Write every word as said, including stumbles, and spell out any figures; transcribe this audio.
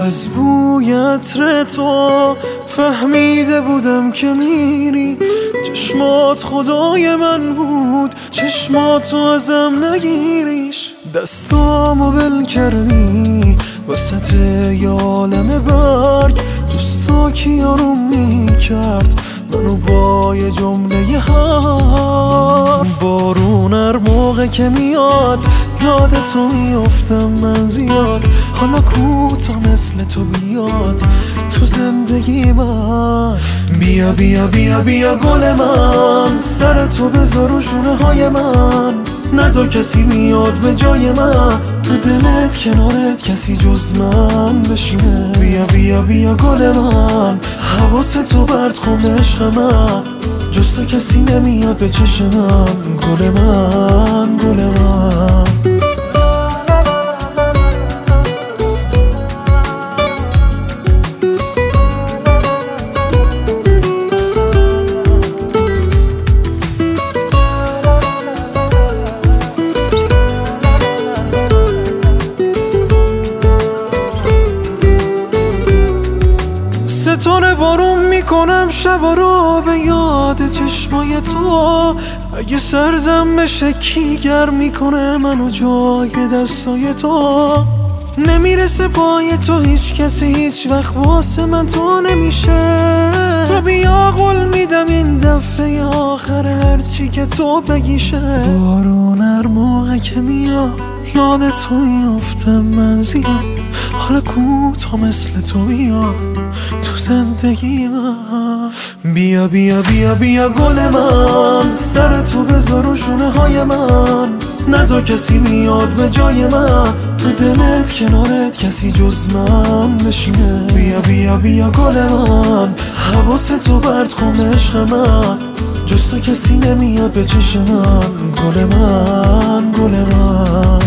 از بوی عطر تو فهمیده بودم که میری. چشمات خدای من بود، چشماتو ازم نگیریش. دستامو بل کردی وسط یه عالم برگ، جز تو کی آروم میکرد منو با یه جمله حرف. بارون هر موقع که میاد یاد تو میافتم من زیاد. حالا کوتا مثل تو بیاد تو زندگی من. بیا بیا بیا بیا گل من، سر تو بذار رو شونه های من. نذار کسی بیاد به جای من، تو دلت کنارت کسی جز من بشینه. بیا بیا بیا گل من، حواستو برد کن عشق من. جز تو کسی نمیاد به چشم من. گل من گل من ستاره بارون میکنم شبا رو به یاد چشمای تو. اگه سرزم بشه کی گرم میکنه منو جای دستای تو. نمیرسه پای تو هیچ کسی هیچ وقت واسه من تو نمیشه. تو بیا قول میدم این دفعه آخر هرچی که تو بگیشه. بارون هر موقع که میاد یاد تو میافتم من زیاد. حالا کوتا مثل تو بیاد تو زندگی من. بیا بیا بیا بیا گل من، سر تو بذار رو شونه های من. نذار کسی بیاد به جای من، تو دلت کنارت کسی جز من بشینه. بیا بیا بیا گل من، حواستو برد کن عشق من. جز تو کسی نمیاد به چشم من. گل من گل من